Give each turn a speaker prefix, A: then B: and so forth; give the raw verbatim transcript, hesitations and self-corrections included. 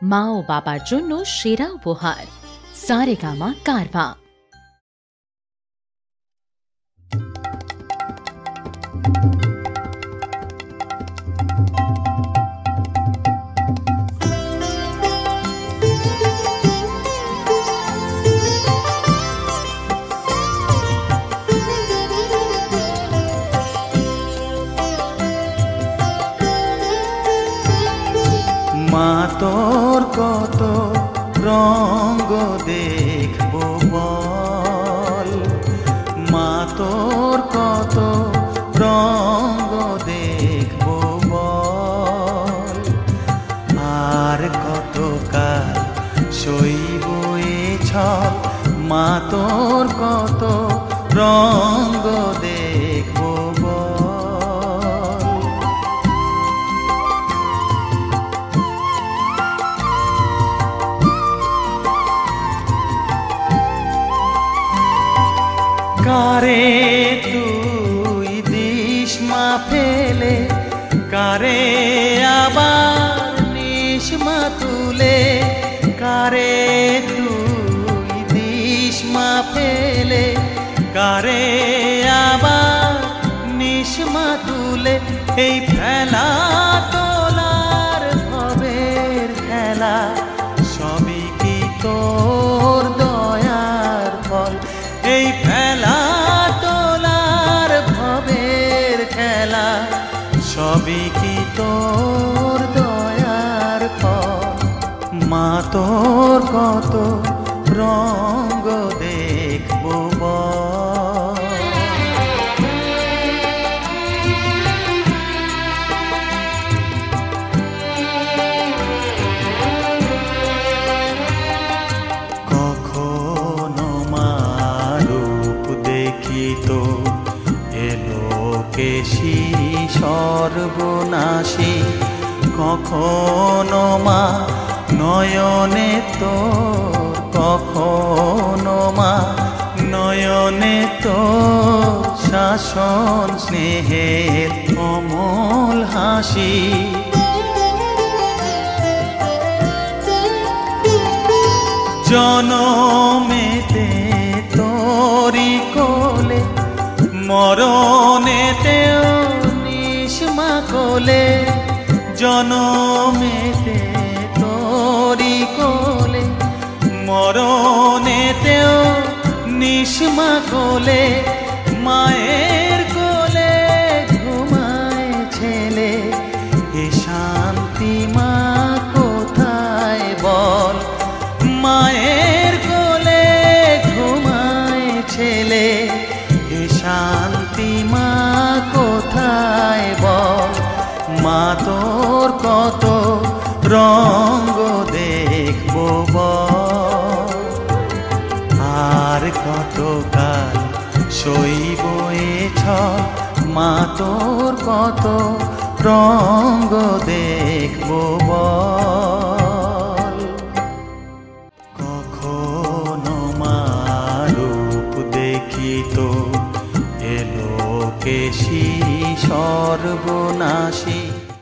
A: মা ও বাবার জন্য সেরা উপহার। সারেগামা কারভা।
B: মা তোর কত রঙ্গ দেখবো বল, মা তোর কত রঙ্গ দেখবো বল, আর কত কাল সইব এ ছল, মা তোর কত রঙ্গ দেখবো বল। কারে তুই দিস মা ফেলে, কারে আবার নিস মা তুলে, কারে তুই দিস মা ফেলে, কারে আবার নিস মা তুলে। এই ফেলা তোলার ভবের খেলা সবই কি তোর দয়ার ফল, এই ফেলা তোলার ভবের খেলা সবই কি তোর দয়ার ফল। মা তোর কত রঙ্গ দেখবো বল। কখনো মা রূপ দেখিত এলোকেশী সর্বনাশী, কখনো মা নয়নে তোর, কখনো মা নয়নে তোর শাসন স্নেহের অমল হাসি। জনমেতে তোরি কোলে, মরণেতেও নিস মা কোলে, জনমেতে তোরি কোলে, মরণেতেও নিস মা কোলে। মায়ের কোলে ঘুমায় ছেলে, এ শান্তি মা কোথায় বল, মায়ের কোলে ঘুমায় ছেলে, এ শান্তি মা কোথায় বল। মা তোর কত রঙ্গ দেখবো বল, আর কত কাল সইব এ ছল, মা তোর কত রঙ্গ দেখবো বল। কখনো মা রূপ দেখিত এলোকেশী সর্বনাশী,